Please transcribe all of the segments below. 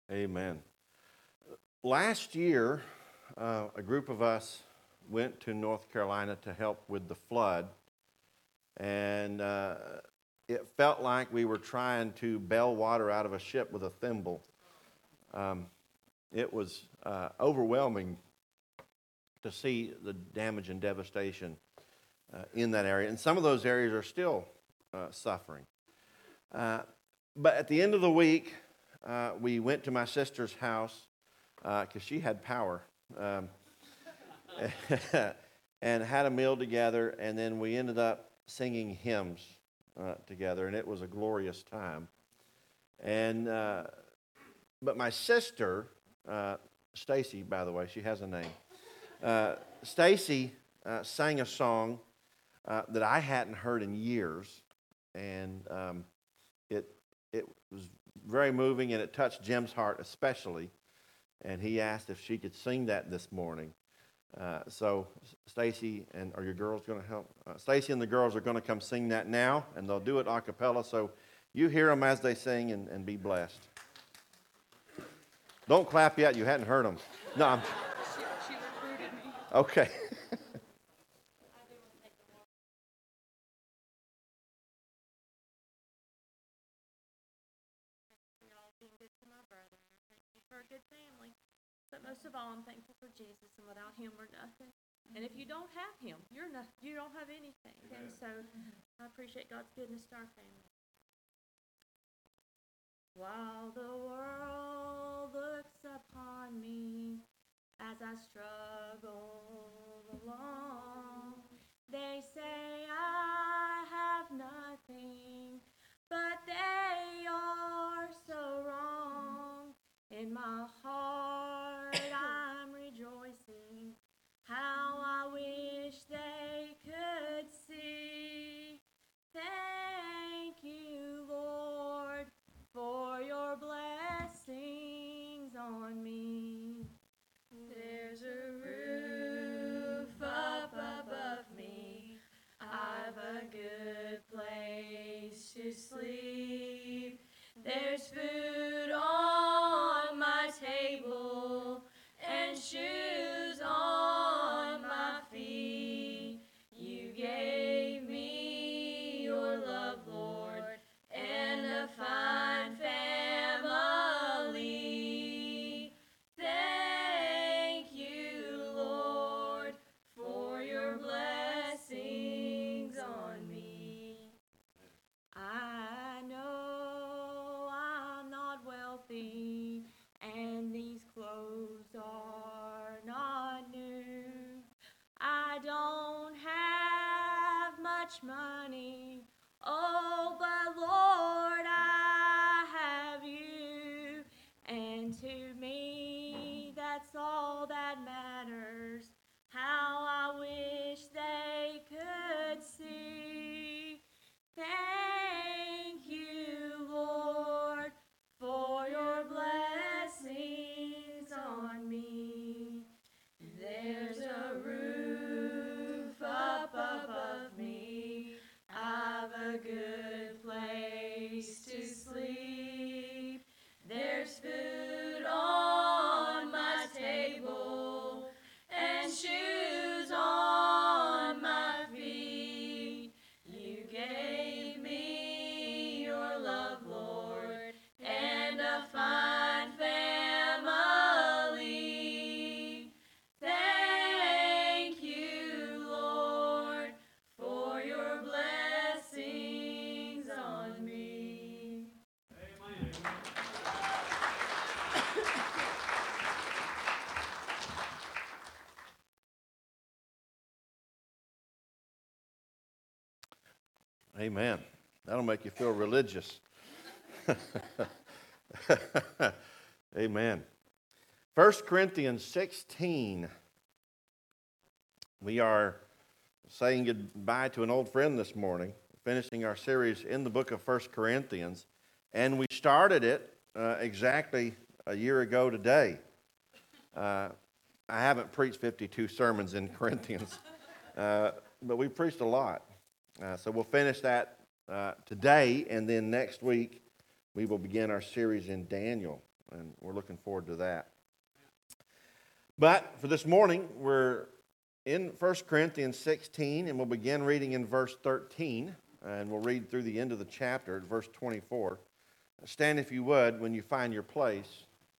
Amen. Last year, a group of us went to North Carolina to help with the flood, and it felt like we were trying to bail water out of a ship with a thimble. It was overwhelming to see the damage and devastation in that area, and some of those areas are still suffering. But at the end of the week, we went to my sister's house because she had power and had a meal together, and then we ended up singing hymns together, and it was a glorious time. And but my sister, Stacy, by the way, she has a name. Stacy sang a song that I hadn't heard in years, and it was very moving, and it touched Jim's heart especially. And he asked if she could sing that this morning. So Stacy are your girls going to help? Stacy and the girls are going to come sing that now, and they'll do it a cappella. So you hear them as they sing and be blessed. Don't clap yet. You hadn't heard them. No. She recruited me. Okay. Y'all being good to my brother. I'm thankful for a good family. But most of all, I'm thankful for Jesus, and without him, we're nothing. And if you don't have him, you don't have anything. And so I appreciate God's goodness to our family. While the world looks upon me as I struggle along, they say I have nothing, but they are so wrong. In my heart I'm rejoicing, how I wish they could see. Thank you, Lord, for your blessings on me. There's a roof up above me, I've a good place to sleep. There's food on my table and shoes on my feet. You gave me your love, Lord, and a fine family. Thank you, Lord, for your blessings on me. I know I'm not wealthy, and these clothes are not new. I don't have much money, oh, but Lord, I have you. And to me, that's all that matters, how I wish they could see. Thank you, Lord, for your blessings on me. There's a roof up above me, I've a good place to sleep. There's food on my table and shoes on my feet. You gave me your love, Lord, and a fine family. Thank you, Lord, for your blessings on me. Amen. Amen. That'll make you feel religious. Amen. 1 Corinthians 16. We are saying goodbye to an old friend this morning, finishing our series in the book of 1 Corinthians. And we started it exactly a year ago today. I haven't preached 52 sermons in Corinthians, but we preached a lot. So we'll finish that today, and then next week we will begin our series in Daniel. and we're looking forward to that. But for this morning, we're in 1 Corinthians 16, and we'll begin reading in verse 13, and we'll read through the end of the chapter at verse 24. Stand, if you would, when you find your place.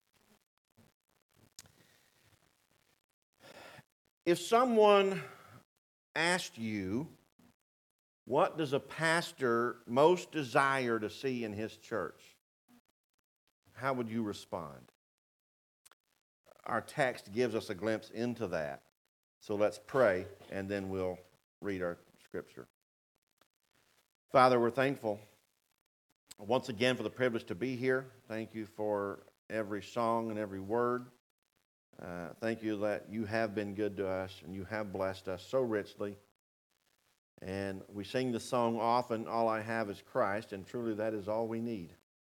If someone asked you, what does a pastor most desire to see in his church? How would you respond? Our text gives us a glimpse into that. So let's pray, and then we'll read our scripture. Father, we're thankful once again for the privilege to be here. Thank you for every song and every word. Thank you that you have been good to us, and you have blessed us so richly. And we sing the song often, all I have is Christ, and truly that is all we need.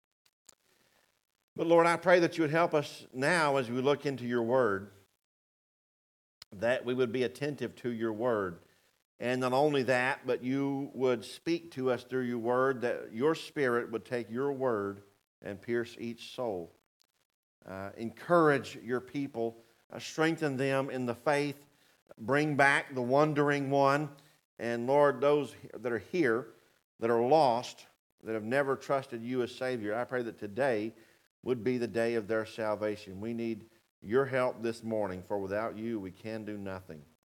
But Lord, I pray that you would help us now as we look into your word, that we would be attentive to your word. And not only that, but you would speak to us through your word, that your Spirit would take your word and pierce each soul. Encourage your people, strengthen them in the faith, bring back the wandering one. And Lord, those that are here, that are lost, that have never trusted you as Savior, I pray that today would be the day of their salvation. We need your help this morning, for without you we can do nothing.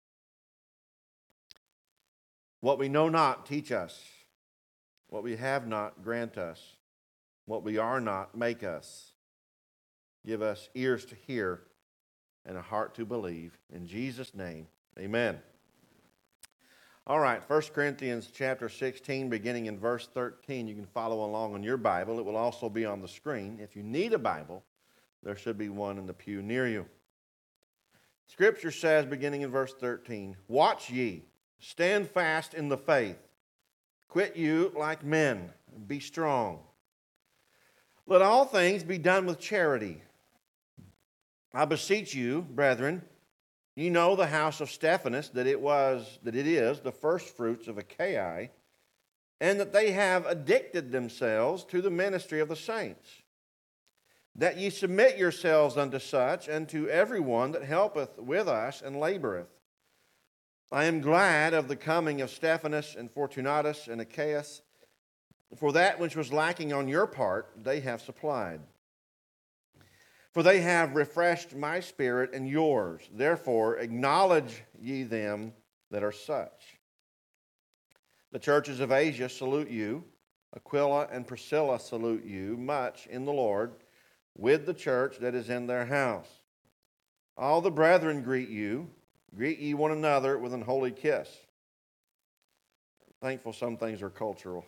What we know not, teach us. What we have not, grant us. What we are not, make us. Give us ears to hear and a heart to believe. In Jesus' name, amen. All right, 1 Corinthians chapter 16, beginning in verse 13. You can follow along on your Bible. It will also be on the screen. If you need a Bible, there should be one in the pew near you. Scripture says, beginning in verse 13, watch ye, stand fast in the faith, quit you like men, be strong. Let all things be done with charity. I beseech you, brethren, you know the house of Stephanas, that it is the first fruits of Achaia, and that they have addicted themselves to the ministry of the saints. That ye submit yourselves unto such, and to every one that helpeth with us and laboreth. I am glad of the coming of Stephanas and Fortunatus and Achaeus, for that which was lacking on your part they have supplied. For they have refreshed my spirit and yours. Therefore acknowledge ye them that are such. The churches of Asia salute you. Aquila and Priscilla salute you much in the Lord, with the church that is in their house. All the brethren greet you. Greet ye one another with an holy kiss. Thankful some things are cultural.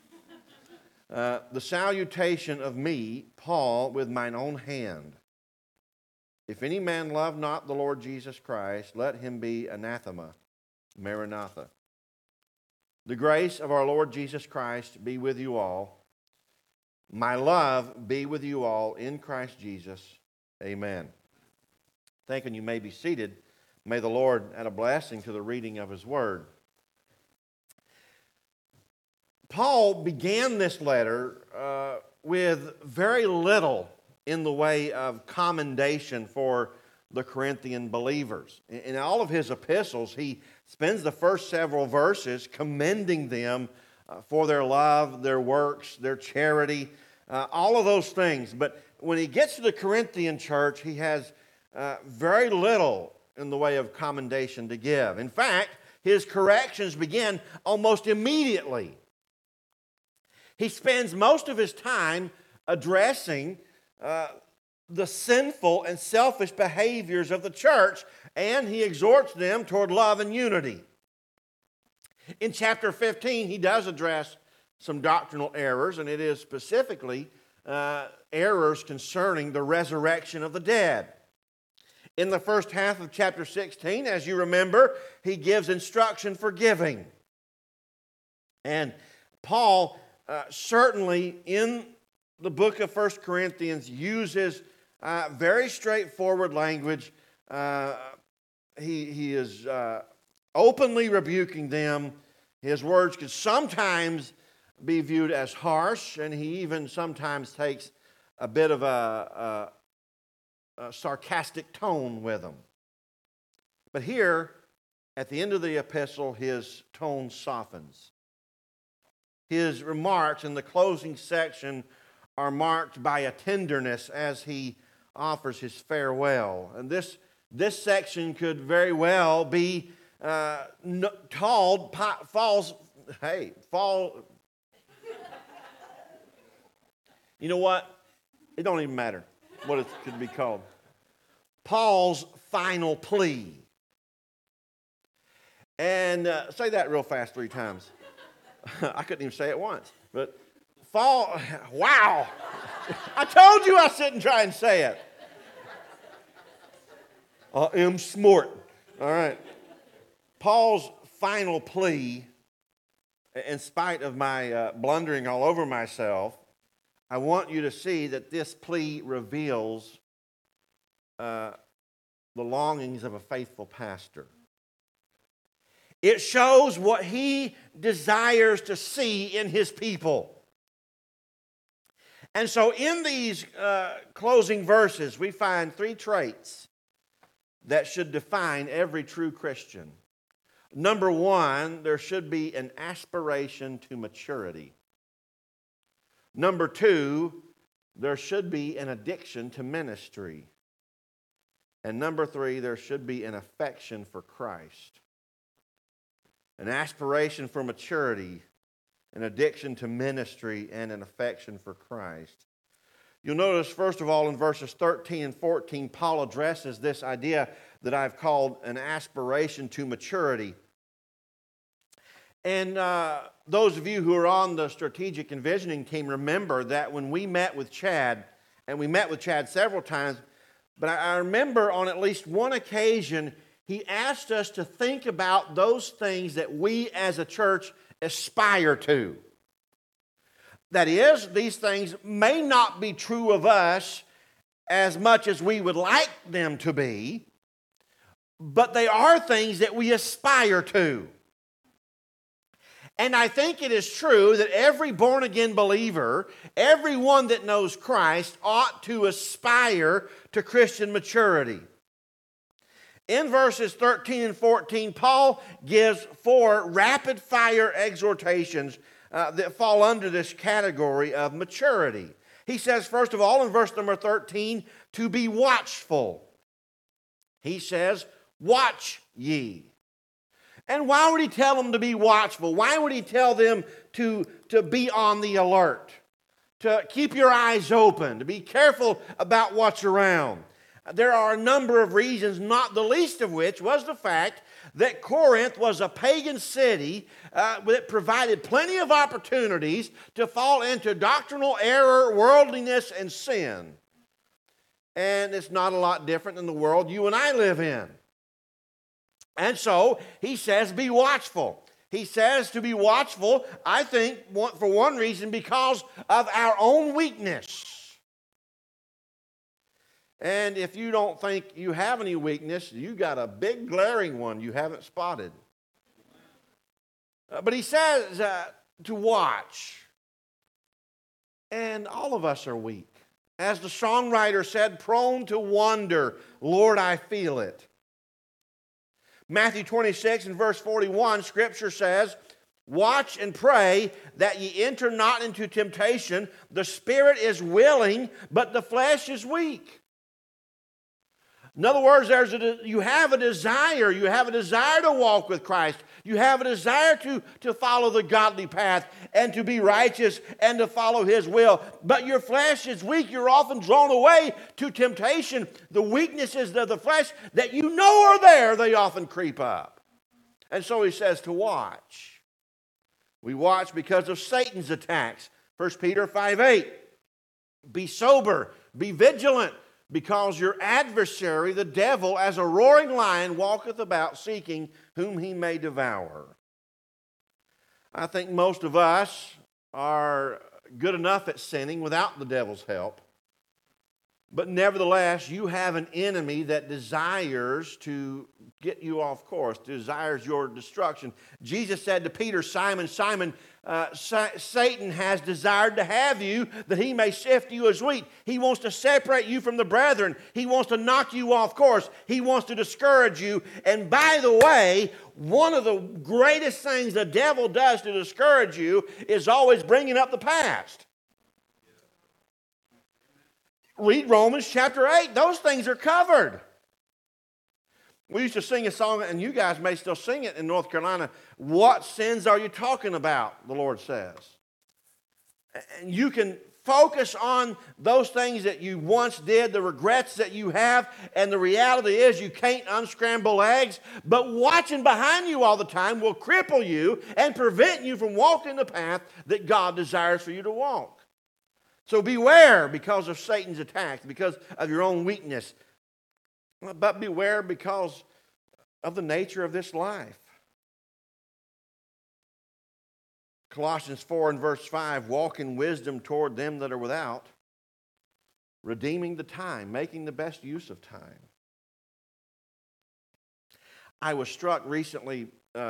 The salutation of me, Paul, with mine own hand. If any man love not the Lord Jesus Christ, let him be anathema. Maranatha. The grace of our Lord Jesus Christ be with you all. My love be with you all in Christ Jesus. Amen. Thinking you may be seated. May the Lord add a blessing to the reading of his word. Paul began this letter with very little in the way of commendation for the Corinthian believers. In all of his epistles, he spends the first several verses commending them for their love, their works, their charity, all of those things. But when he gets to the Corinthian church, he has very little in the way of commendation to give. In fact, his corrections begin almost immediately. He spends most of his time addressing the sinful and selfish behaviors of the church, and he exhorts them toward love and unity. In chapter 15, he does address some doctrinal errors, and it is specifically errors concerning the resurrection of the dead. In the first half of chapter 16, as you remember, he gives instruction for giving. And Paul certainly in the book of 1 Corinthians uses very straightforward language. He is openly rebuking them. His words could sometimes be viewed as harsh, and he even sometimes takes a bit of a sarcastic tone with them. But here, at the end of the epistle, his tone softens. His remarks in the closing section are marked by a tenderness as he offers his farewell. And this section could very well be called Paul's. You know what? It don't even matter what it could be called. Paul's final plea. And say that real fast 3 times. I couldn't even say it once. But wow. I told you I shouldn't try and say it. I am smart. All right. Paul's final plea, in spite of my blundering all over myself, I want you to see that this plea reveals the longings of a faithful pastor. It shows what he desires to see in his people. And so in these closing verses, we find 3 traits that should define every true Christian. Number 1, there should be an aspiration to maturity. Number 2, there should be an addiction to ministry. And number 3, there should be an affection for Christ. An aspiration for maturity, an addiction to ministry, and an affection for Christ. You'll notice, first of all, in verses 13 and 14, Paul addresses this idea that I've called an aspiration to maturity. And those of you who are on the strategic envisioning team remember that when we met with Chad, and we met with Chad several times, but I remember on at least one occasion, he asked us to think about those things that we as a church aspire to. That is, these things may not be true of us as much as we would like them to be, but they are things that we aspire to. And I think it is true that every born-again believer, everyone that knows Christ, ought to aspire to Christian maturity. In verses 13 and 14, Paul gives 4 rapid-fire exhortations that fall under this category of maturity. He says, first of all, in verse number 13, to be watchful. He says, watch ye. And why would he tell them to be watchful? Why would he tell them to be on the alert? To keep your eyes open, to be careful about what's around. There are a number of reasons, not the least of which was the fact that Corinth was a pagan city that provided plenty of opportunities to fall into doctrinal error, worldliness, and sin. And it's not a lot different than the world you and I live in. And so he says, be watchful. He says to be watchful, I think, for one reason, because of our own weakness. And if you don't think you have any weakness, you got a big glaring one you haven't spotted. But he says to watch. And all of us are weak. As the songwriter said, prone to wander, Lord, I feel it. Matthew 26 and verse 41, Scripture says, watch and pray that ye enter not into temptation. The spirit is willing, but the flesh is weak. In other words, you have a desire. You have a desire to walk with Christ. You have a desire to follow the godly path and to be righteous and to follow His will. But your flesh is weak. You're often drawn away to temptation. The weaknesses of the flesh that you know are there, they often creep up. And so he says to watch. We watch because of Satan's attacks. 1 Peter 5:8. Be sober, be vigilant, because your adversary, the devil, as a roaring lion, walketh about seeking whom he may devour. I think most of us are good enough at sinning without the devil's help. But nevertheless, you have an enemy that desires to get you off course, desires your destruction. Jesus said to Peter, Simon, Simon, Satan has desired to have you, that he may sift you as wheat. He wants to separate you from the brethren. He wants to knock you off course. He wants to discourage you. And by the way, one of the greatest things the devil does to discourage you is always bringing up the past. Read Romans chapter 8. Those things are covered. We used to sing a song, and you guys may still sing it in North Carolina. What sins are you talking about, the Lord says. And you can focus on those things that you once did, the regrets that you have, and the reality is you can't unscramble eggs, but watching behind you all the time will cripple you and prevent you from walking the path that God desires for you to walk. So beware because of Satan's attacks, because of your own weakness. But beware because of the nature of this life. Colossians 4 and verse 5, walk in wisdom toward them that are without, redeeming the time, making the best use of time. I was struck recently,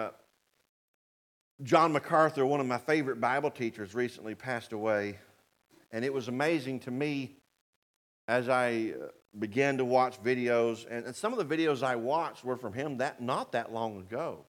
John MacArthur, one of my favorite Bible teachers, recently passed away. And it was amazing to me as I began to watch videos, and some of the videos I watched were from him not that long ago.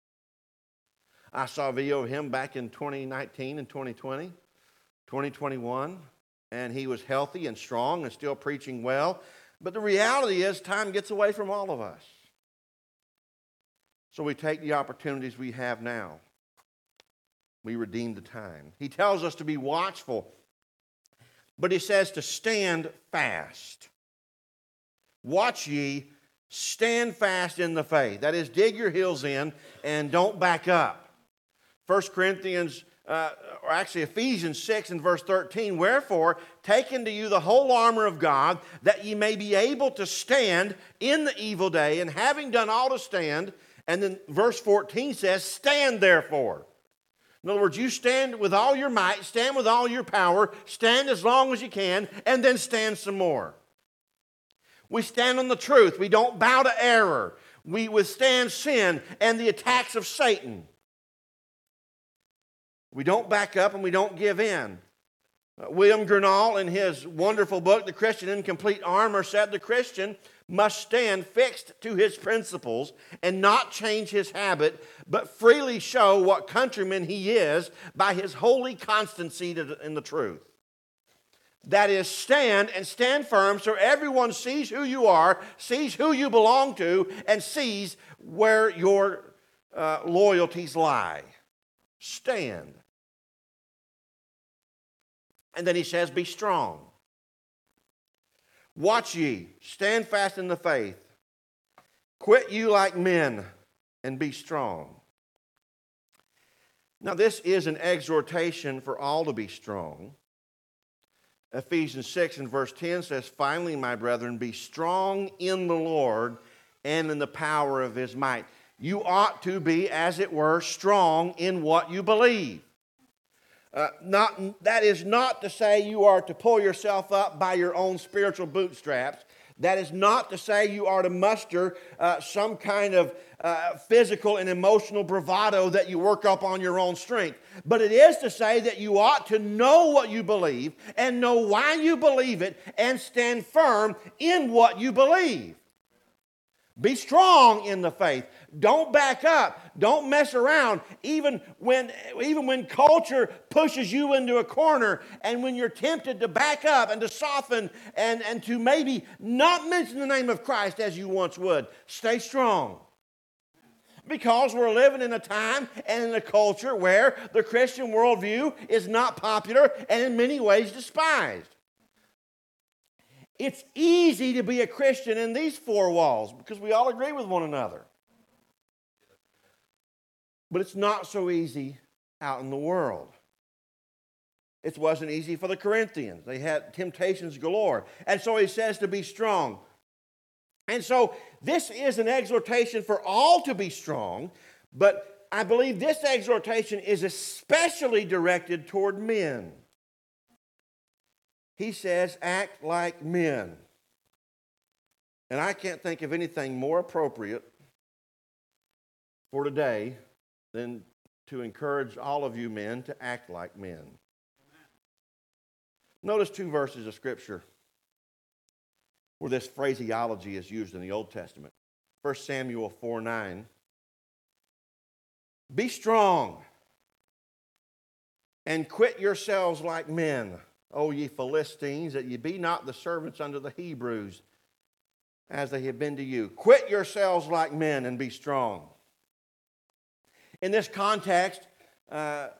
I saw a video of him back in 2019 and 2020, 2021, and he was healthy and strong and still preaching well. But the reality is time gets away from all of us. So we take the opportunities we have now. We redeem the time. He tells us to be watchful, but he says to stand fast. Watch ye, stand fast in the faith. That is, dig your heels in and don't back up. 1 Corinthians, or actually Ephesians 6 and verse 13, wherefore, take unto you the whole armor of God, that ye may be able to stand in the evil day, and having done all to stand. And then verse 14 says, stand therefore. In other words, you stand with all your might, stand with all your power, stand as long as you can, and then stand some more. We stand on the truth. We don't bow to error. We withstand sin and the attacks of Satan. We don't back up and we don't give in. William Gurnall, in his wonderful book, The Christian in Complete Armor, said the Christian must stand fixed to his principles and not change his habit, but freely show what countryman he is by his holy constancy in the truth. That is, stand and stand firm so everyone sees who you are, sees who you belong to, and sees where your loyalties lie. Stand. And then he says, be strong. Watch ye, stand fast in the faith. Quit you like men and be strong. Now this is an exhortation for all to be strong. Ephesians 6 and verse 10 says, finally, my brethren, be strong in the Lord and in the power of his might. You ought to be, as it were, strong in what you believe. That is not to say you are to pull yourself up by your own spiritual bootstraps. That is not to say you are to muster some kind of physical and emotional bravado that you work up on your own strength. But it is to say that you ought to know what you believe and know why you believe it and stand firm in what you believe. Be strong in the faith. Don't back up. Don't mess around. Even when culture pushes you into a corner and when you're tempted to back up and to soften and to maybe not mention the name of Christ as you once would, stay strong. Because we're living in a time and in a culture where the Christian worldview is not popular and in many ways despised. It's easy to be a Christian in these four walls because we all agree with one another. But it's not so easy out in the world. It wasn't easy for the Corinthians. They had temptations galore. And so he says to be strong. And so this is an exhortation for all to be strong, but I believe this exhortation is especially directed toward men. He says, act like men. And I can't think of anything more appropriate for today than to encourage all of you men to act like men. Notice two verses of Scripture where this phraseology is used in the Old Testament. 1 Samuel 4:9. Be strong and quit yourselves like men, O ye Philistines, that ye be not the servants unto the Hebrews, as they have been to you. Quit yourselves like men and be strong. In this context, the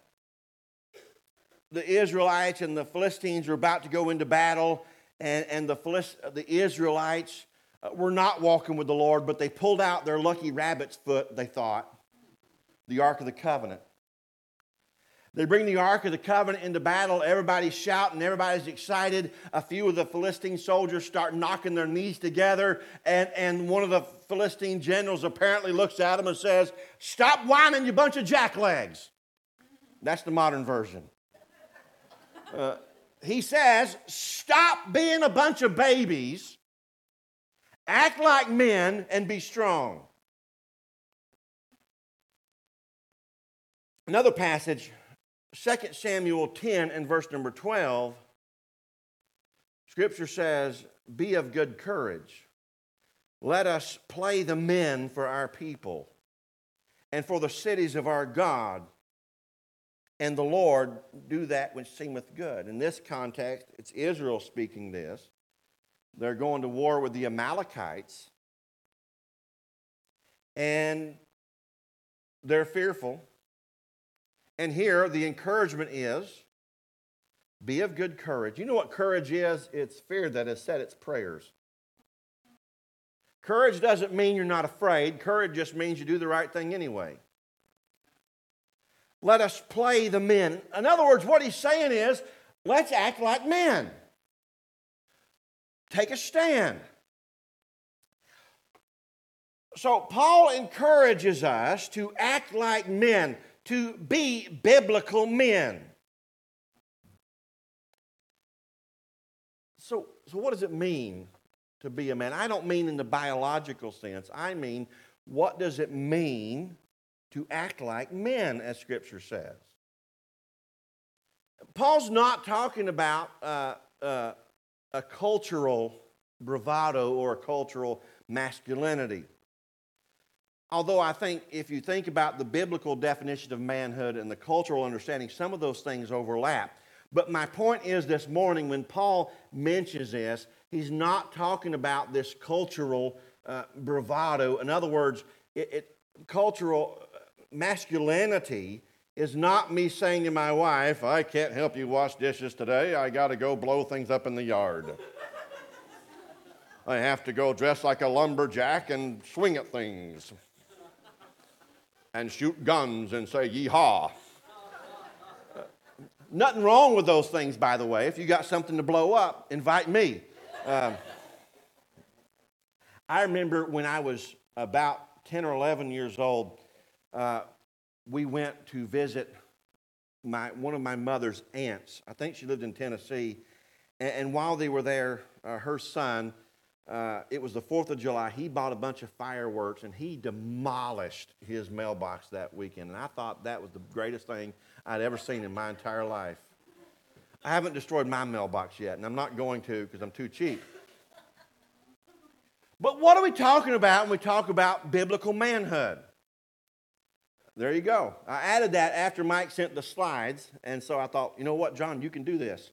Israelites and the Philistines were about to go into battle, and the Israelites were not walking with the Lord, but they pulled out their lucky rabbit's foot, they thought, the Ark of the Covenant. They bring the Ark of the Covenant into battle. Everybody's shouting. Everybody's excited. A few of the Philistine soldiers start knocking their knees together. And one of the Philistine generals apparently looks at them and says, "Stop whining, you bunch of jacklegs." That's the modern version. He says, "Stop being a bunch of babies. Act like men and be strong." Another passage, 2 Samuel 10 and verse number 12, Scripture says, "Be of good courage. Let us play the men for our people and for the cities of our God, and the Lord do that which seemeth good." In this context, it's Israel speaking this. They're going to war with the Amalekites, and they're fearful. And here, the encouragement is, be of good courage. You know what courage is? It's fear that has set its prayers. Courage doesn't mean you're not afraid. Courage just means you do the right thing anyway. Let us play the men. In other words, what he's saying is, let's act like men. Take a stand. So Paul encourages us to act like men, to be biblical men. So what does it mean to be a man? I don't mean in the biological sense. I mean, what does it mean to act like men, as Scripture says? Paul's not talking about a cultural bravado or a cultural masculinity. Although I think if you think about the biblical definition of manhood and the cultural understanding, some of those things overlap. But my point is this morning, when Paul mentions this, he's not talking about this cultural bravado. In other words, cultural masculinity is not me saying to my wife, "I can't help you wash dishes today. I got to go blow things up in the yard. I have to go dress like a lumberjack and swing at things and shoot guns and say yee-haw." Nothing wrong with those things, by the way. If you got something to blow up, invite me. I remember when I was about 10 or 11 years old, we went to visit one of my mother's aunts. I think she lived in Tennessee. And while they were there, her son, it was the 4th of July, he bought a bunch of fireworks and he demolished his mailbox that weekend. And I thought that was the greatest thing I'd ever seen in my entire life. I haven't destroyed my mailbox yet, and I'm not going to because I'm too cheap. But what are we talking about when we talk about biblical manhood? There you go. I added that after Mike sent the slides, and so I thought, you know what, John, you can do this.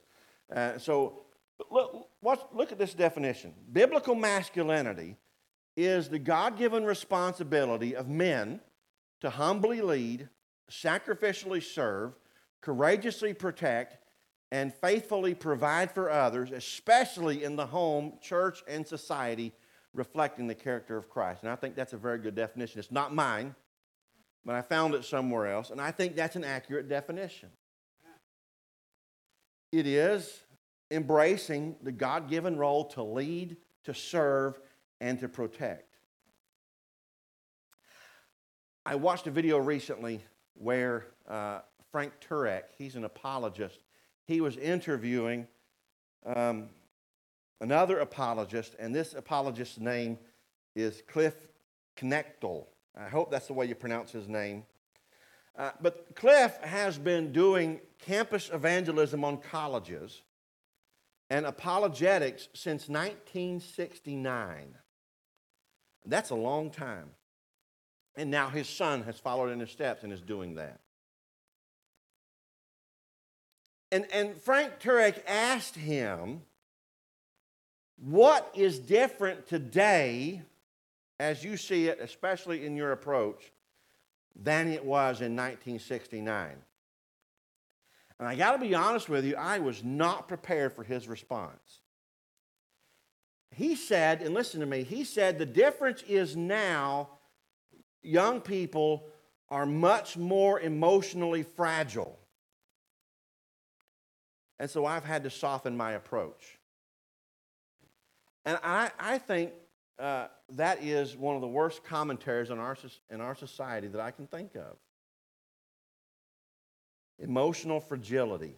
Look at this definition. Biblical masculinity is the God-given responsibility of men to humbly lead, sacrificially serve, courageously protect, and faithfully provide for others, especially in the home, church, and society, reflecting the character of Christ. And I think that's a very good definition. It's not mine, but I found it somewhere else, and I think that's an accurate definition. It is embracing the God-given role to lead, to serve, and to protect. I watched a video recently where Frank Turek, he's an apologist, he was interviewing another apologist, and this apologist's name is Cliff Knechtel. I hope that's the way you pronounce his name. But Cliff has been doing campus evangelism on colleges and apologetics since 1969. That's a long time. And now his son has followed in his steps and is doing that. And Frank Turek asked him, what is different today, as you see it, especially in your approach, than it was in 1969? And I got to be honest with you, I was not prepared for his response. He said, and listen to me, he said the difference is now young people are much more emotionally fragile. And so I've had to soften my approach. And I think that is one of the worst commentaries in our society that I can think of. Emotional fragility.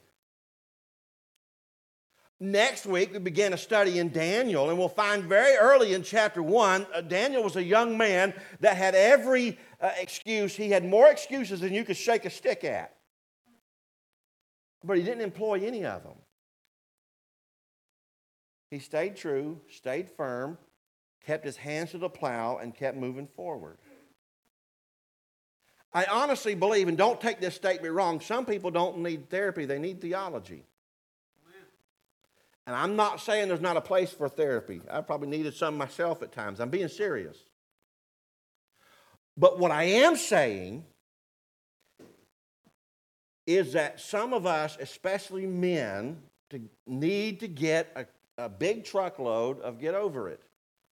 Next week, we begin a study in Daniel, and we'll find very early in chapter 1, Daniel was a young man that had every excuse. He had more excuses than you could shake a stick at. But he didn't employ any of them. He stayed true, stayed firm, kept his hands to the plow, and kept moving forward. I honestly believe, and don't take this statement wrong, some people don't need therapy, they need theology. And I'm not saying there's not a place for therapy. I probably needed some myself at times. I'm being serious. But what I am saying is that some of us, especially men, need to get a big truckload of get over it.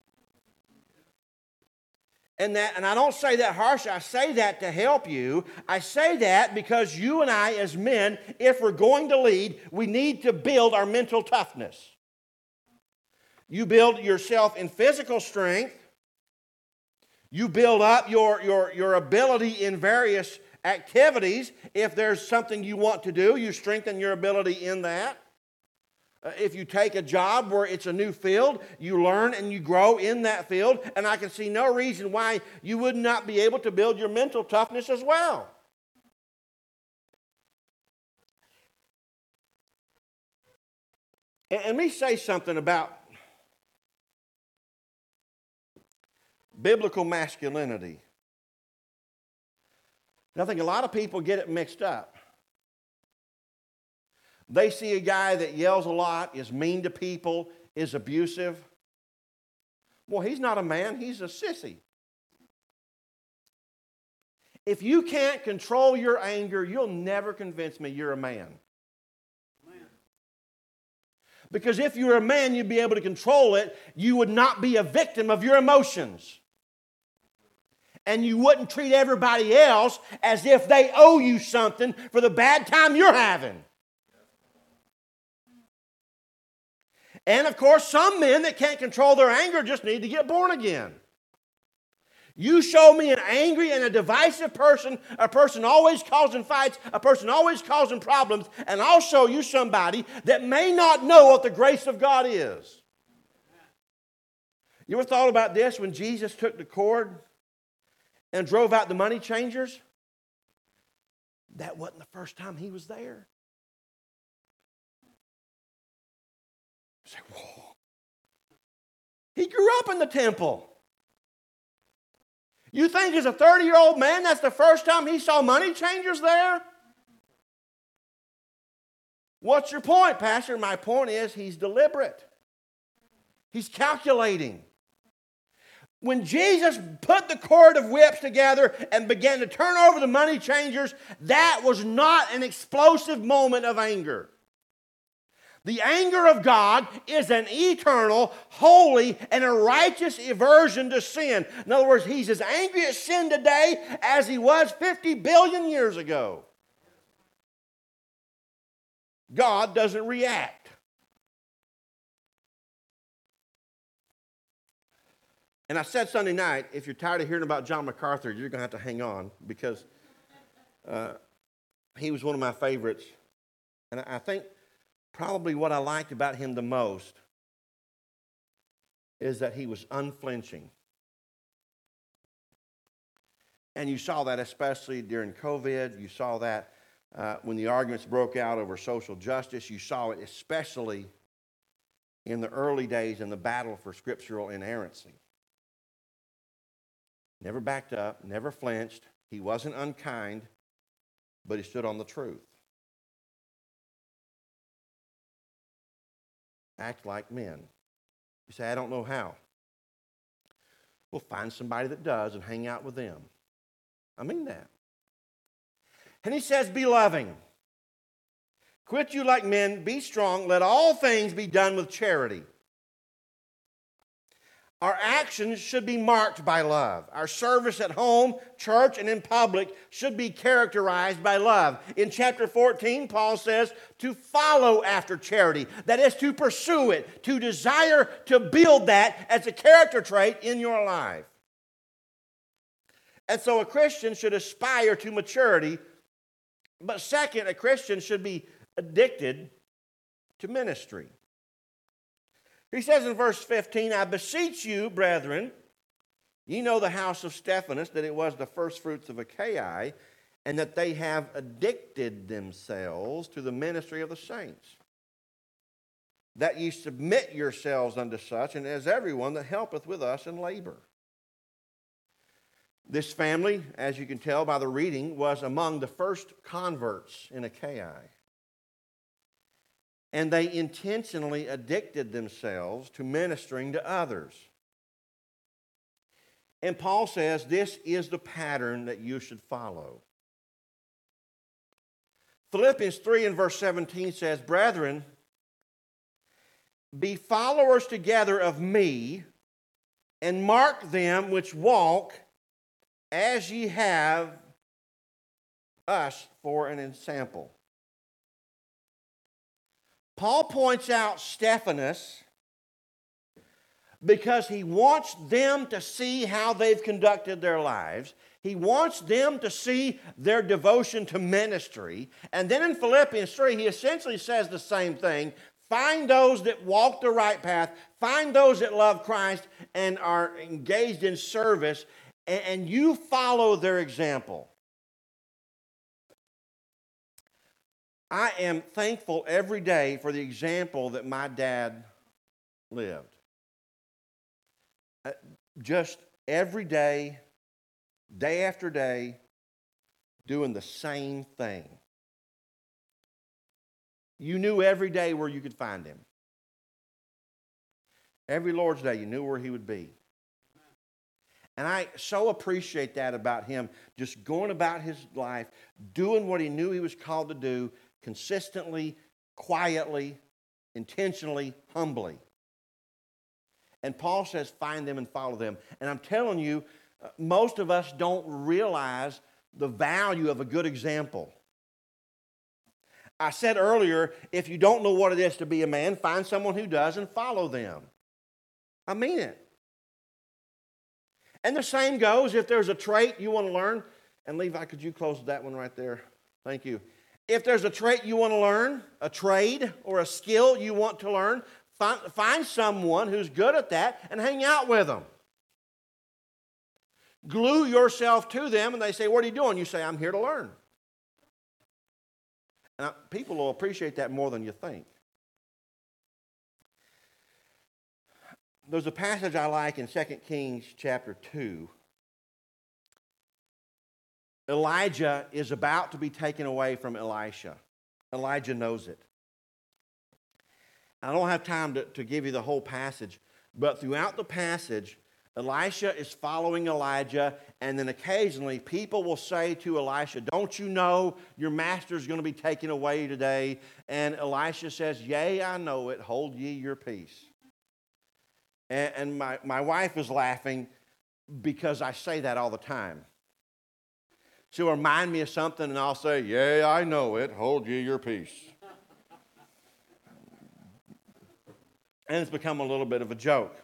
And I don't say that harsh. I say that to help you. I say that because you and I as men, if we're going to lead, we need to build our mental toughness. You build yourself in physical strength. You build up your ability in various activities. If there's something you want to do, you strengthen your ability in that. If you take a job where it's a new field, you learn and you grow in that field. And I can see no reason why you would not be able to build your mental toughness as well. And let me say something about biblical masculinity. I think a lot of people get it mixed up. They see a guy that yells a lot, is mean to people, is abusive. Well, he's not a man, he's a sissy. If you can't control your anger, you'll never convince me you're a man. Because if you're a man, you'd be able to control it. You would not be a victim of your emotions. And you wouldn't treat everybody else as if they owe you something for the bad time you're having. And of course, some men that can't control their anger just need to get born again. You show me an angry and a divisive person, a person always causing fights, a person always causing problems, and I'll show you somebody that may not know what the grace of God is. You ever thought about this when Jesus took the cord and drove out the money changers? That wasn't the first time he was there. You say, whoa. He grew up in the temple. You think as a 30-year-old man that's the first time he saw money changers there? What's your point, Pastor? My point is he's deliberate. He's calculating. When Jesus put the cord of whips together and began to turn over the money changers, that was not an explosive moment of anger. The anger of God is an eternal, holy, and a righteous aversion to sin. In other words, he's as angry at sin today as he was 50 billion years ago. God doesn't react. And I said Sunday night, if you're tired of hearing about John MacArthur, you're going to have to hang on because he was one of my favorites. And I think probably what I liked about him the most is that he was unflinching. And you saw that especially during COVID. You saw that when the arguments broke out over social justice. You saw it especially in the early days in the battle for scriptural inerrancy. Never backed up, never flinched. He wasn't unkind, but he stood on the truth. Act like men. You say, I don't know how. Well, find somebody that does and hang out with them. I mean that. And he says, be loving. Quit you like men, be strong, let all things be done with charity. Our actions should be marked by love. Our service at home, church, and in public should be characterized by love. In chapter 14, Paul says to follow after charity. That is to pursue it, to desire to build that as a character trait in your life. And so a Christian should aspire to maturity. But second, a Christian should be addicted to ministry. He says in verse 15, I beseech you, brethren, ye know the house of Stephanas, that it was the firstfruits of Achaia, and that they have addicted themselves to the ministry of the saints. That ye submit yourselves unto such, and as everyone that helpeth with us in labor. This family, as you can tell by the reading, was among the first converts in Achaia. And they intentionally addicted themselves to ministering to others. And Paul says this is the pattern that you should follow. Philippians 3 and verse 17 says, brethren, be followers together of me, and mark them which walk as ye have us for an ensample. Paul points out Stephanas because he wants them to see how they've conducted their lives. He wants them to see their devotion to ministry. And then in Philippians 3, he essentially says the same thing. Find those that walk the right path. Find those that love Christ and are engaged in service. And you follow their example. I am thankful every day for the example that my dad lived. Just every day, day after day, doing the same thing. You knew every day where you could find him. Every Lord's Day, you knew where he would be. And I so appreciate that about him, just going about his life, doing what he knew he was called to do, consistently, quietly, intentionally, humbly. And Paul says, find them and follow them. And I'm telling you, most of us don't realize the value of a good example. I said earlier, if you don't know what it is to be a man, find someone who does and follow them. I mean it. And the same goes if there's a trait you want to learn. And Levi, could you close that one right there? Thank you. If there's a trait you want to learn, a trade or a skill you want to learn, find someone who's good at that and hang out with them. Glue yourself to them and they say, what are you doing? You say, I'm here to learn. And people will appreciate that more than you think. There's a passage I like in 2 Kings chapter 2. Elijah is about to be taken away from Elisha. Elijah knows it. I don't have time to give you the whole passage, but throughout the passage, Elisha is following Elijah, and then occasionally people will say to Elisha, don't you know your master's going to be taken away today? And Elisha says, yea, I know it, hold ye your peace. And my wife is laughing because I say that all the time. She'll remind me of something and I'll say, yea, I know it, hold ye your peace. And it's become a little bit of a joke.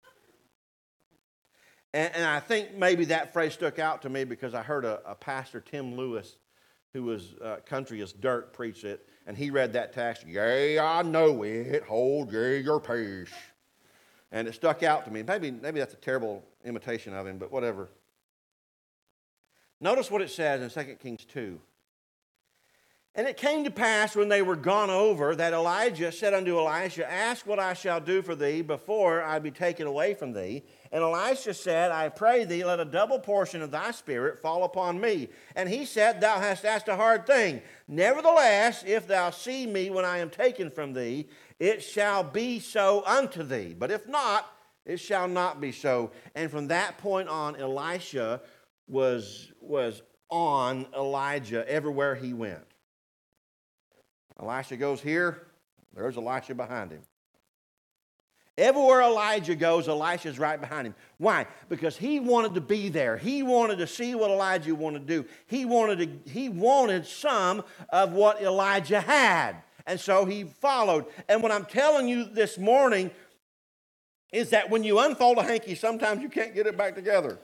And I think maybe that phrase stuck out to me because I heard a pastor, Tim Lewis, who was country as dirt, preach it. And he read that text, yea, I know it, hold ye your peace. And it stuck out to me. Maybe that's a terrible imitation of him, but whatever. Notice what it says in 2 Kings 2. And it came to pass when they were gone over that Elijah said unto Elisha, Ask what I shall do for thee before I be taken away from thee. And Elisha said, I pray thee, let a double portion of thy spirit fall upon me. And he said, Thou hast asked a hard thing. Nevertheless, if thou see me when I am taken from thee, it shall be so unto thee. But if not, it shall not be so. And from that point on, Elisha was on Elijah everywhere he went. Elisha goes here, there's Elisha behind him. Everywhere Elijah goes, Elisha's right behind him. Why? Because he wanted to be there. He wanted to see what Elijah wanted to do. He wanted some of what Elijah had. And so he followed. And what I'm telling you this morning is that when you unfold a hanky, sometimes you can't get it back together.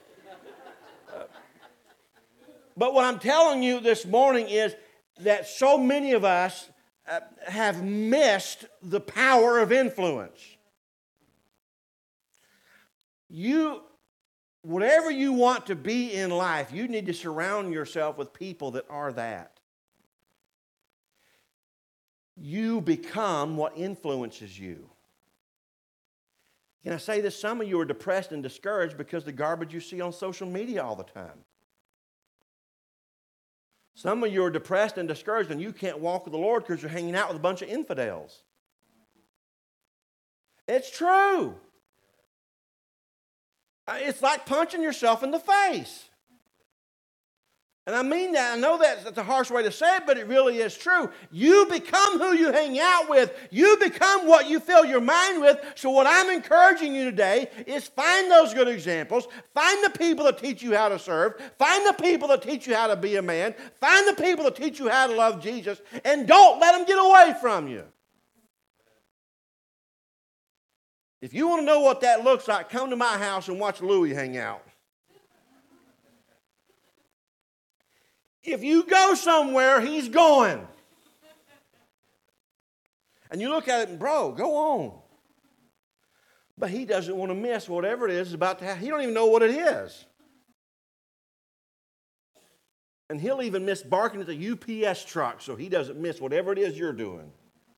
But what I'm telling you this morning is that so many of us have missed the power of influence. Whatever you want to be in life, you need to surround yourself with people that are that. You become what influences you. Can I say this? Some of you are depressed and discouraged because of the garbage you see on social media all the time. Some of you are depressed and discouraged and you can't walk with the Lord because you're hanging out with a bunch of infidels. It's true. It's like punching yourself in the face. And I mean that. I know that's a harsh way to say it, but it really is true. You become who you hang out with. You become what you fill your mind with. So what I'm encouraging you today is find those good examples. Find the people that teach you how to serve. Find the people that teach you how to be a man. Find the people that teach you how to love Jesus. And don't let them get away from you. If you want to know what that looks like, come to my house and watch Louie hang out. If you go somewhere, he's going. And you look at it and, bro, go on. But he doesn't want to miss whatever it is about to happen. He don't even know what it is. And he'll even miss barking at the UPS truck so he doesn't miss whatever it is you're doing.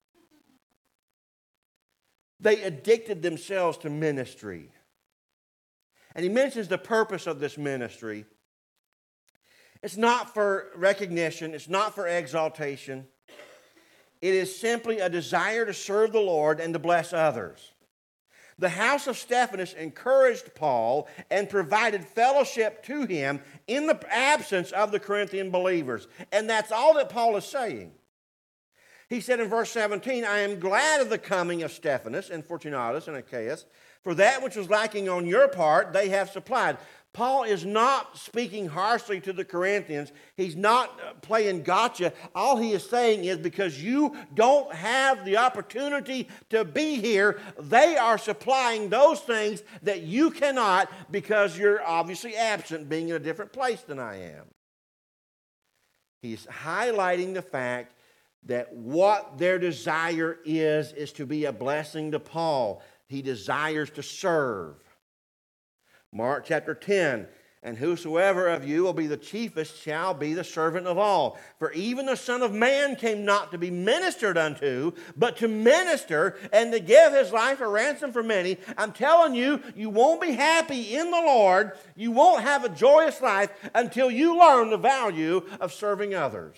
They addicted themselves to ministry. And he mentions the purpose of this ministry. It's not for recognition. It's not for exaltation. It is simply a desire to serve the Lord and to bless others. The house of Stephanas encouraged Paul and provided fellowship to him in the absence of the Corinthian believers. And that's all that Paul is saying. He said in verse 17, I am glad of the coming of Stephanas and Fortunatus and Achaeus, for that which was lacking on your part they have supplied. Paul is not speaking harshly to the Corinthians. He's not playing gotcha. All he is saying is because you don't have the opportunity to be here, they are supplying those things that you cannot because you're obviously absent, being in a different place than I am. He's highlighting the fact that what their desire is to be a blessing to Paul. He desires to serve. Mark chapter 10, and whosoever of you will be the chiefest shall be the servant of all. For even the Son of Man came not to be ministered unto, but to minister and to give his life a ransom for many. I'm telling you, you won't be happy in the Lord. You won't have a joyous life until you learn the value of serving others.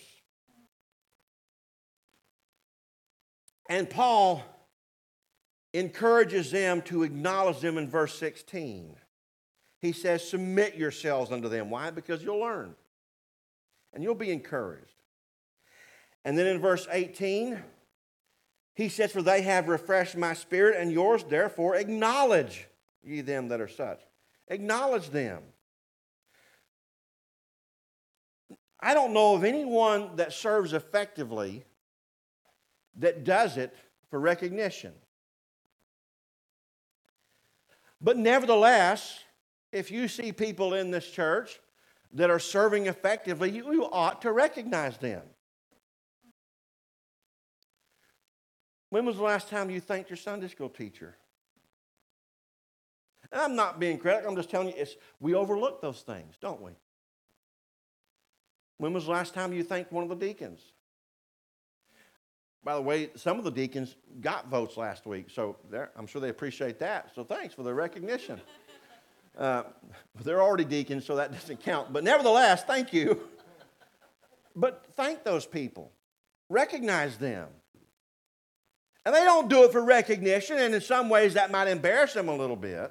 And Paul encourages them to acknowledge them in verse 16. He says, submit yourselves unto them. Why? Because you'll learn. And you'll be encouraged. And then in verse 18, he says, for they have refreshed my spirit and yours, therefore acknowledge ye them that are such. Acknowledge them. I don't know of anyone that serves effectively that does it for recognition. But nevertheless, if you see people in this church that are serving effectively, you ought to recognize them. When was the last time you thanked your Sunday school teacher? And I'm not being critical, I'm just telling you, we overlook those things, don't we? When was the last time you thanked one of the deacons? By the way, some of the deacons got votes last week, so I'm sure they appreciate that. So thanks for the recognition. They're already deacons, so that doesn't count. But nevertheless, thank you. But thank those people. Recognize them. And they don't do it for recognition, and in some ways that might embarrass them a little bit.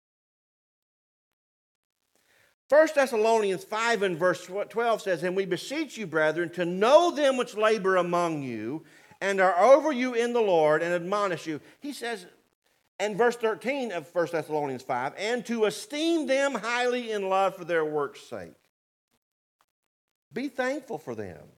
1 Thessalonians 5 and verse 12 says, "And we beseech you, brethren, to know them which labor among you, and are over you in the Lord, and admonish you." He says, and verse 13 of 1 Thessalonians 5, "and to esteem them highly in love for their work's sake." Be thankful for them.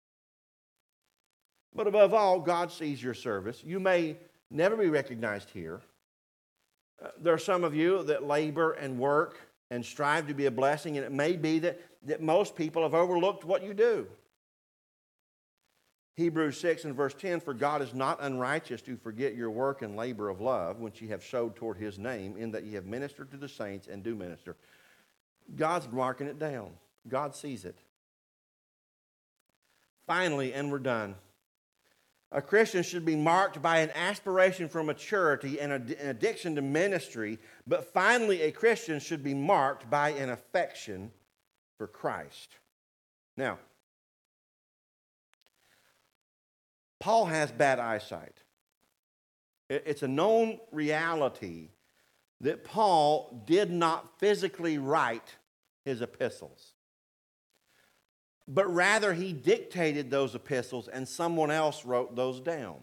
But above all, God sees your service. You may never be recognized here. There are some of you that labor and work and strive to be a blessing, and it may be that most people have overlooked what you do. Hebrews 6 and verse 10, "For God is not unrighteous to forget your work and labor of love, which ye have showed toward his name, in that ye have ministered to the saints and do minister." God's marking it down. God sees it. Finally, and we're done, a Christian should be marked by an aspiration for maturity and an addiction to ministry, but finally, a Christian should be marked by an affection for Christ. Now, Paul has bad eyesight. It's a known reality that Paul did not physically write his epistles, but rather he dictated those epistles and someone else wrote those down.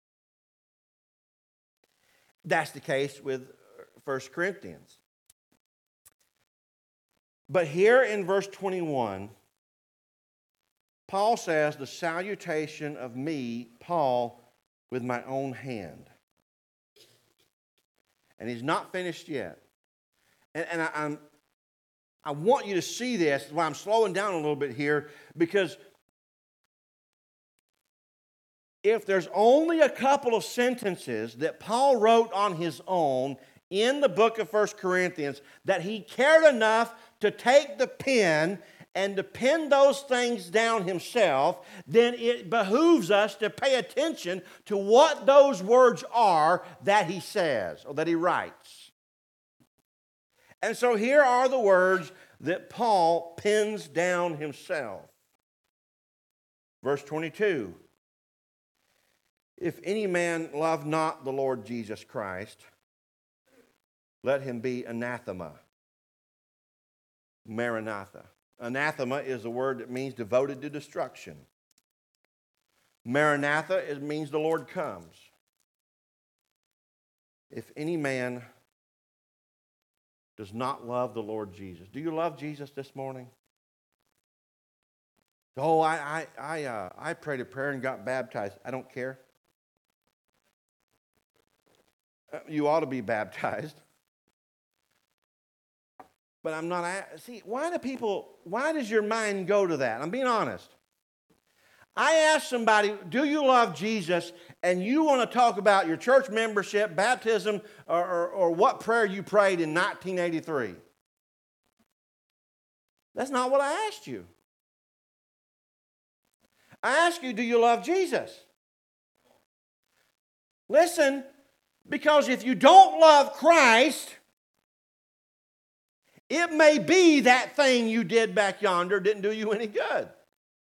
That's the case with 1 Corinthians. But here in verse 21, Paul says, "The salutation of me, Paul, with my own hand." And he's not finished yet. And I want you to see this. That's why I'm slowing down a little bit here, because if there's only a couple of sentences that Paul wrote on his own in the book of 1 Corinthians that he cared enough to take the pen and to pen those things down himself, then it behooves us to pay attention to what those words are that he says or that he writes. And so here are the words that Paul pens down himself. Verse 22, "If any man love not the Lord Jesus Christ, let him be anathema." Maranatha. Anathema is a word that means devoted to destruction. Maranatha, it means the Lord comes. If any man does not love the Lord Jesus. Do you love Jesus this morning? Oh, I prayed a prayer and got baptized. I don't care. You ought to be baptized. But I'm not. See, why does your mind go to that? I'm being honest. I asked somebody, "Do you love Jesus?" and you want to talk about your church membership, baptism, or what prayer you prayed in 1983. That's not what I asked you. I asked you, do you love Jesus? Listen, because if you don't love Christ, it may be that thing you did back yonder didn't do you any good.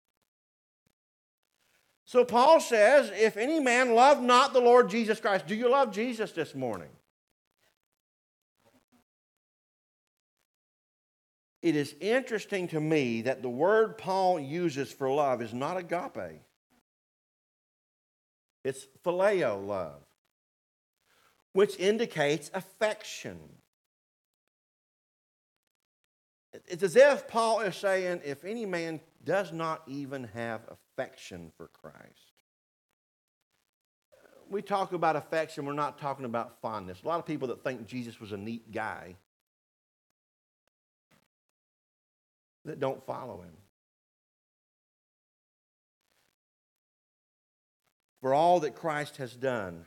So Paul says, if any man love not the Lord Jesus Christ, do you love Jesus this morning? It is interesting to me that the word Paul uses for love is not agape. It's phileo love, which indicates affection. It's as if Paul is saying, if any man does not even have affection for Christ. We talk about affection, we're not talking about fondness. A lot of people that think Jesus was a neat guy that don't follow him. For all that Christ has done,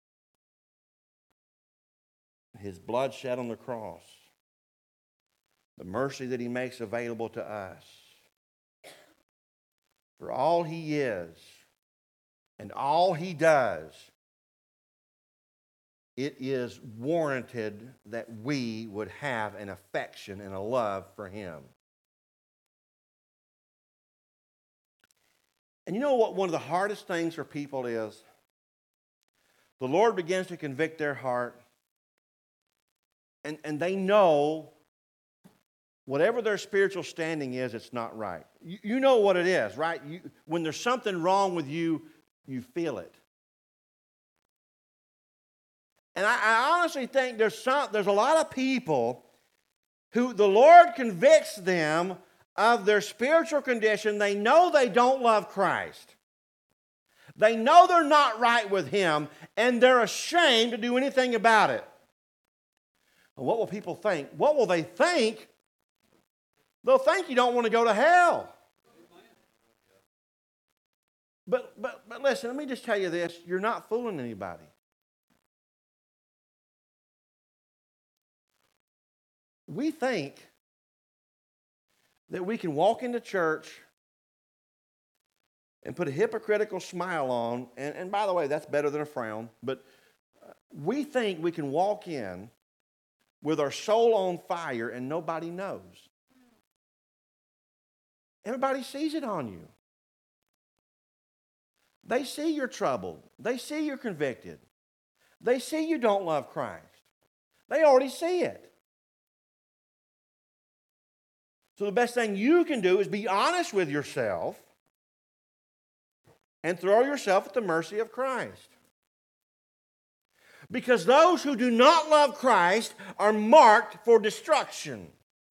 his blood shed on the cross, the mercy that he makes available to us. For all he is and all he does, it is warranted that we would have an affection and a love for him. And you know what one of the hardest things for people is? The Lord begins to convict their heart, and they know whatever their spiritual standing is, it's not right. You know what it is, right? When there's something wrong with you, you feel it. And I honestly think there's a lot of people who the Lord convicts them of their spiritual condition. They know they don't love Christ. They know they're not right with him, and they're ashamed to do anything about it. Well, what will people think? What will they think? They'll think you don't want to go to hell. But listen, let me just tell you this. You're not fooling anybody. We think that we can walk into church and put a hypocritical smile on, and by the way, that's better than a frown, but we think we can walk in with our soul on fire and nobody knows. Everybody sees it on you. They see you're troubled. They see you're convicted. They see you don't love Christ. They already see it. So the best thing you can do is be honest with yourself and throw yourself at the mercy of Christ. Because those who do not love Christ are marked for destruction.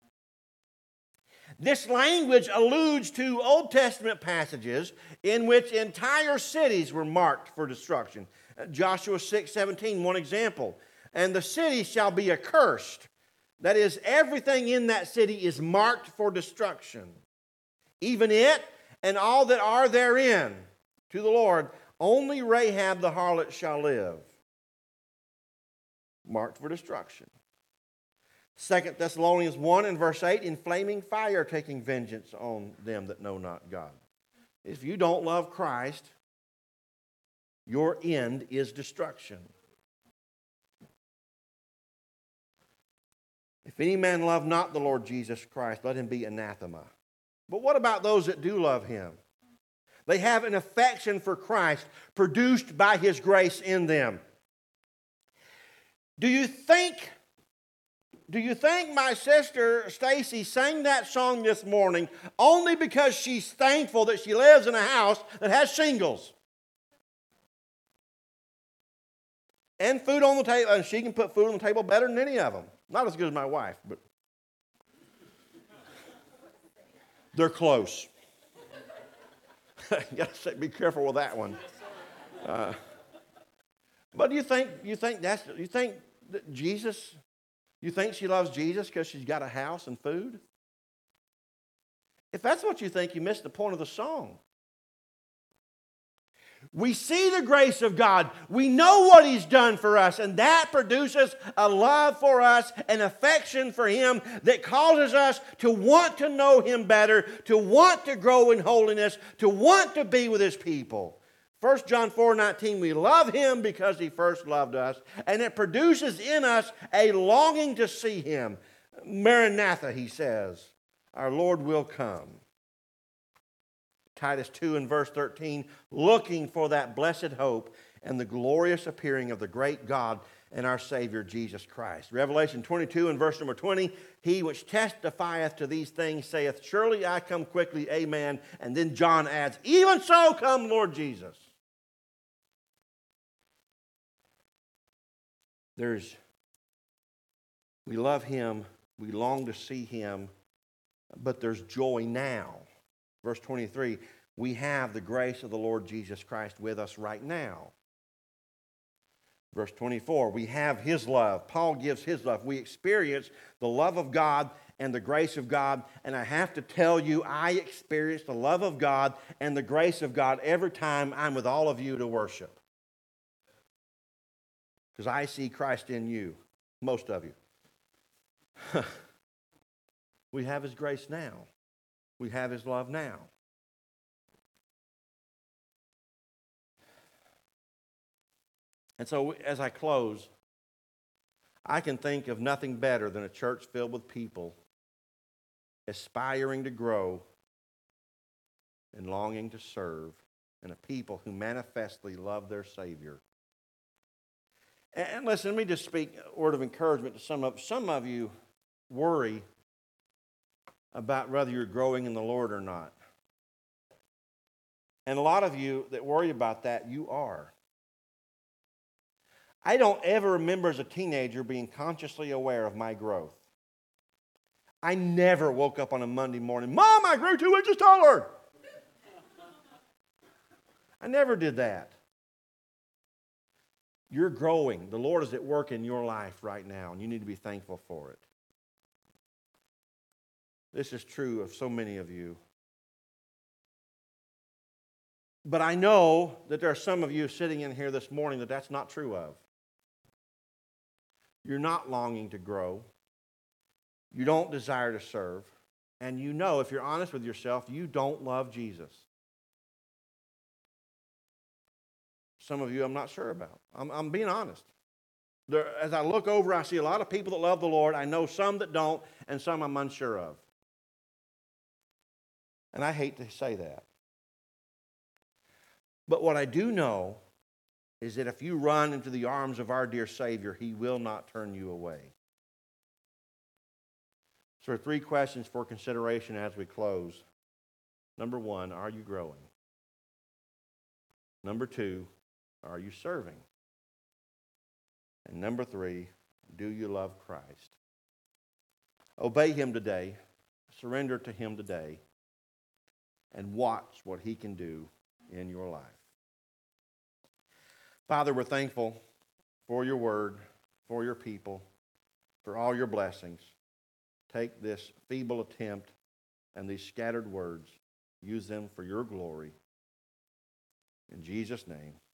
This language alludes to Old Testament passages in which entire cities were marked for destruction. Joshua 6:17, one example. And the city shall be accursed. That is, everything in that city is marked for destruction. Even it and all that are therein, to the Lord, only Rahab the harlot shall live. Marked for destruction. 2 Thessalonians 1 and verse 8, in flaming fire taking vengeance on them that know not God. If you don't love Christ, your end is destruction. If any man love not the Lord Jesus Christ, let him be anathema. But what about those that do love him? They have an affection for Christ produced by his grace in them. Do you think my sister Stacy sang that song this morning only because she's thankful that she lives in a house that has shingles? And food on the table, and she can put food on the table better than any of them. Not as good as my wife, but they're close. You got to be careful with that one. But you think that Jesus? You think she loves Jesus because she's got a house and food? If that's what you think, you missed the point of the song. We see the grace of God. We know what he's done for us, and that produces a love for us, an affection for him that causes us to want to know him better, to want to grow in holiness, to want to be with his people. 1 John 4:19, we love him because he first loved us, and it produces in us a longing to see him. Maranatha, he says, our Lord will come. Titus 2 and verse 13, looking for that blessed hope and the glorious appearing of the great God and our Savior Jesus Christ. Revelation 22 and verse number 20, he which testifieth to these things saith, surely I come quickly, amen. And then John adds, even so come Lord Jesus. We love him, we long to see him, but there's joy now. Verse 23, we have the grace of the Lord Jesus Christ with us right now. Verse 24, we have his love. Paul gives his love. We experience the love of God and the grace of God. And I have to tell you, I experience the love of God and the grace of God every time I'm with all of you to worship. Because I see Christ in you, most of you. We have His grace now. We have His love now. And so as I close, I can think of nothing better than a church filled with people aspiring to grow and longing to serve, and a people who manifestly love their Savior. And listen, let me just speak a word of encouragement to some of you worry about whether you're growing in the Lord or not. And a lot of you that worry about that, you are. I don't ever remember as a teenager being consciously aware of my growth. I never woke up on a Monday morning, Mom, I grew 2 inches taller. I never did that. You're growing. The Lord is at work in your life right now, and you need to be thankful for it. This is true of so many of you. But I know that there are some of you sitting in here this morning that that's not true of. You're not longing to grow. You don't desire to serve. And you know, if you're honest with yourself, you don't love Jesus. Some of you I'm not sure about. I'm being honest. As I look over, I see a lot of people that love the Lord. I know some that don't, and some I'm unsure of. And I hate to say that. But what I do know is that if you run into the arms of our dear Savior, He will not turn you away. So there are 3 questions for consideration as we close. Number 1, are you growing? Number 2, are you serving? And number 3, do you love Christ? Obey Him today. Surrender to Him today. And watch what He can do in your life. Father, we're thankful for your word, for your people, for all your blessings. Take this feeble attempt and these scattered words, use them for your glory. In Jesus' name.